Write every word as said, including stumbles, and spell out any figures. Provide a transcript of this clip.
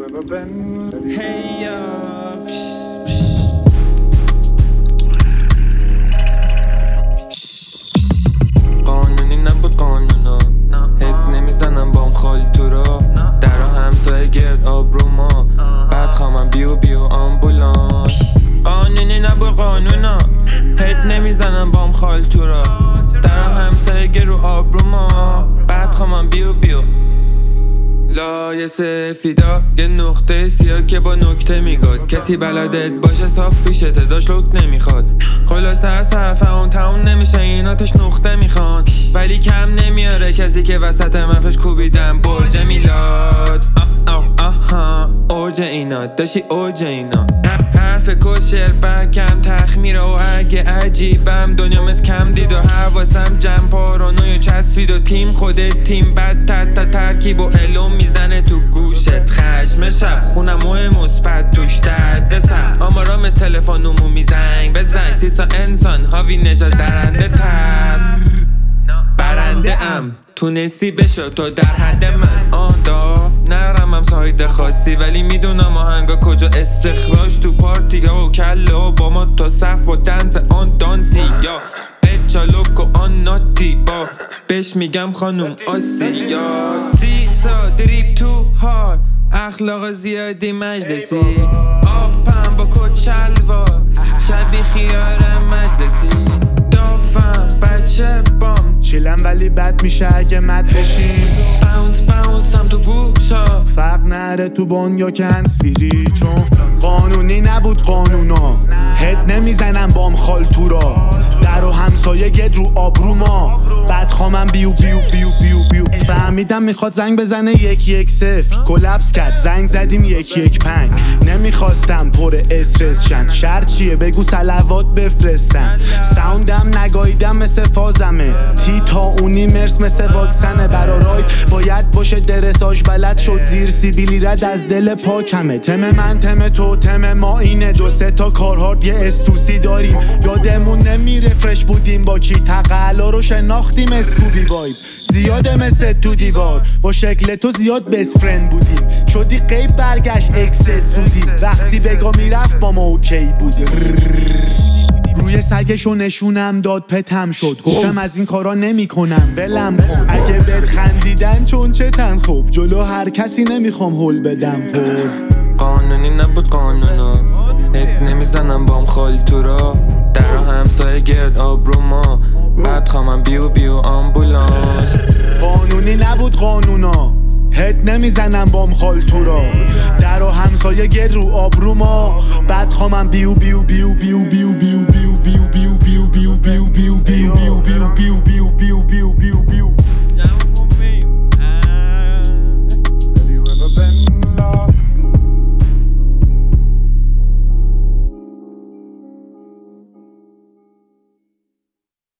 ever been? Hey up. قانونی نبود قانونا، هک نمیزنم بام خال تو را، در همسایه گرد آبرو ما، بعد خوامم بیو بیو آمبولانس. قانونی نبود قانونا، هک نمیزنم بام خال تو را، در همسایه گرد آبرو ما، بعد خوامم بیو بیو. لایه سفیدا یه نقطه سیاه که با نکته میگاد، کسی بلدت باشه صاف پیشته داشت لک نمیخواد. خلاصه از صفحه اون تموم نمیشه ایناتش نقطه میخوان، ولی کم نمیاره کسی که وسط مفش کوبیدن برج میلاد. آه آه آها اوج اینا داشتی اوج اینا، حرف کشر بکم تخمیره و اگه عجیبم دنیا مثل کم دید و حواسم جمع پارانوی و چسبید و تیم خودت تیم بدتر تا ترکیب و علوم میزنه تو گوشت. خشم شب خونم و مثبت توش درد سر آمارا مثل تلفنمو میزنگ بزنگ سیسا انسان هاوی نژاد درنده تر برنده ام تونستی بشو تو در حد من آندا نرمم ساید خاصی، ولی میدونم آهنگا کجا استخراج تو پارتی ها و کله و با ما تا صف با دنز آن دانسی یا اچالوک و آن ناتی با بهش میگم خانوم آسیا. سیسا دریب تو هار اخلاق زیادی مجلسی، آپم با کت شلوار شبیه خیار مجلسی، دافم بچه بام چیلم ولی بد میشه اگه مد بشیم، باونس باونس هم تو گوشا فرق نره تو بان یا که هنسفیری، چون قانونی نبود قانونا، هد نمیزنم بام خال تو را، در و همسایه گد رو آبرو ما، بعد خوامم بیو بیو بیو بیو بیو. فهمیدم میخواد زنگ بزنه یک یک صفر، کلپس کرد زنگ زدیم یک یک پنج، نمیخواستم پر استرس شن، شرط چیه بگو صلوات بفرستن، ساوندم نگاییدم مثل فازمه، تی تا اونی مرس مثل واکسنه، برا راید باید باشه درساج بلد شد زیر سیبیلی رد از دل پاکمه، تم من تم تو تم ما اینه، دو سه تا کارهارد یه استوسی داریم، یادمون نمیره فرش بودیم با کی، تقلا رو شناختیم اسکوبی وایب، زیاده مثل تو دیوار با شکل تو زیاد بست فرند بودیم، شدی قیب برگشت اکست زودی، وقتی بگا میرفت با ما اوکی بودیم، روی سگشو نشونم داد پتم شد، گفتم از این کارا نمی کنم بلم کن، اگه بهت خندیدن چون چتن خوب جلو هر کسی نمیخوام هول بدم پوز. قانونی نبود قانونا، هک نمیزنم بام خال تو را، در همسایه گرد آبرو ما، بعد خوامم بیو بیو آمبولانس. قانونی نبود قانونا، هد نمیزنم بام خال تو را، در و همسایه گرد رو آبرو ما، بعد خوامم بیو بیو بیو بیو بیو